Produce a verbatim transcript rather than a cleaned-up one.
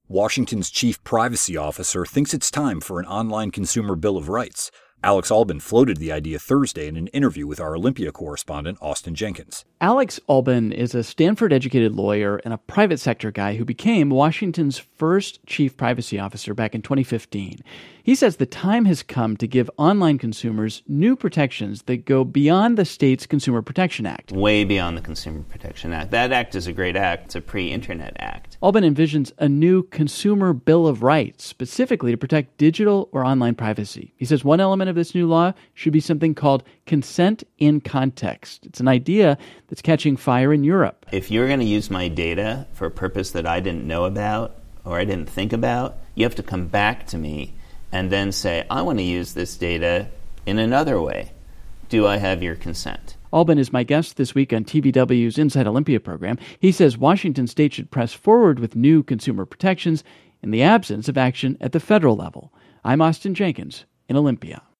Washington's chief privacy officer thinks it's time for an online consumer bill of rights. Alex Albin floated the idea Thursday in an interview with our Olympia correspondent, Austin Jenkins. Alex Albin is a Stanford-educated lawyer and a private sector guy who became Washington's first chief privacy officer back in twenty fifteen. He says the time has come to give online consumers new protections that go beyond the state's Consumer Protection Act. Way beyond the Consumer Protection Act. That act is a great act. It's a pre-internet act. Albin envisions a new consumer bill of rights, specifically to protect digital or online privacy. He says one element of this new law should be something called consent in context. It's an idea that's catching fire in Europe. If you're going to use my data for a purpose that I didn't know about or I didn't think about, you have to come back to me and then say, I want to use this data in another way. Do I have your consent? Albin is my guest this week on T V W's Inside Olympia program. He says Washington state should press forward with new consumer protections in the absence of action at the federal level. I'm Austin Jenkins in Olympia.